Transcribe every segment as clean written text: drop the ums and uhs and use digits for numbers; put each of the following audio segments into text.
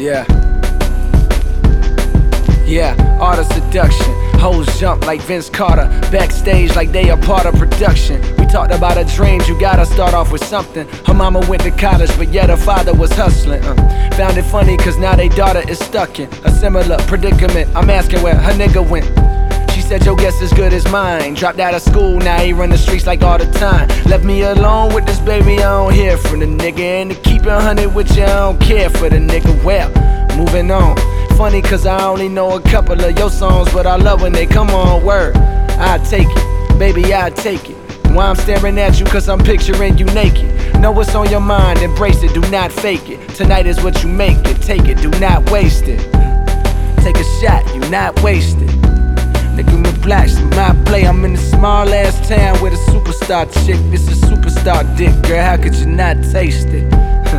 Yeah. Yeah, art of seduction. Hoes jump like Vince Carter, backstage like they a part of production. We talked about her dreams, you gotta start off with something. Her mama went to college, but yet her father was hustling. Found it funny cause now they daughter is stuck in a similar predicament. I'm asking where her nigga went. She said your guess is good as mine. Dropped out of school, now he run the streets like all the time. Left me alone with this baby, I don't hear from the nigga. And to keep it 100 with you, I don't care for the nigga. Well, moving on. Funny cause I only know a couple of your songs, but I love when they come on, word. I take it, baby, I take it. Why I'm staring at you cause I'm picturing you naked. Know what's on your mind, embrace it, do not fake it. Tonight is what you make it, take it, do not waste it. Take a shot, you not wasted. Nigga me blacks in my play, I'm in a small ass town with a superstar chick. This is superstar dick, girl, how could you not taste it?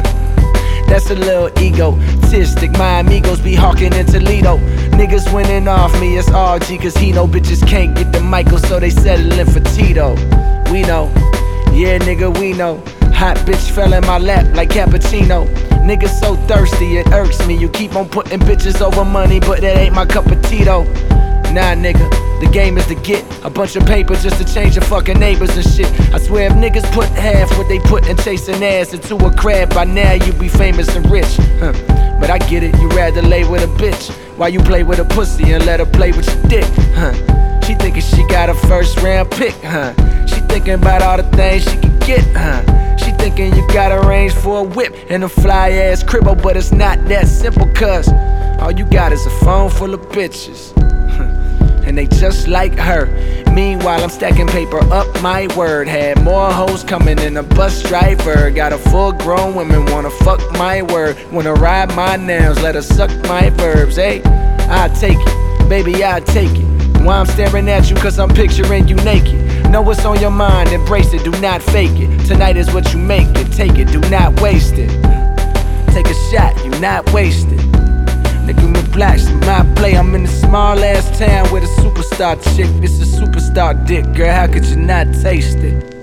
That's a little egotistic. My amigos be hawking in Toledo. Niggas winning off me, it's RG, cause he know bitches can't get the Michael, so they settling for Tito. We know, yeah nigga, we know. Hot bitch fell in my lap like cappuccino. Niggas so thirsty, it irks me. You keep on putting bitches over money, but that ain't my cup of tea though. Nah nigga, the game is to get a bunch of paper just to change your fucking neighbors and shit. I swear if niggas put half what they put in chasing ass into a crab, by now you be famous and rich. But I get it, you rather lay with a bitch while you play with a pussy and let her play with your dick. She thinking she got a first round pick. She thinking about all the things she can get. She thinking you got arranged for a whip and a fly ass cribbo, but it's not that simple cause all you got is a phone full of bitches. And they just like her. Meanwhile, I'm stacking paper up my word. Had more hoes coming than a bus driver. Got a full grown women wanna fuck my word. Wanna ride my nails, let her suck my verbs. Hey, I take it, baby, I take it. Why I'm staring at you cause I'm picturing you naked. Know what's on your mind, embrace it, do not fake it. Tonight is what you make it, take it, do not waste it. Take a shot, you not wasted. Nigga me blacks in my play, I'm in a small ass town with a superstar chick. This is superstar dick, girl, how could you not taste it?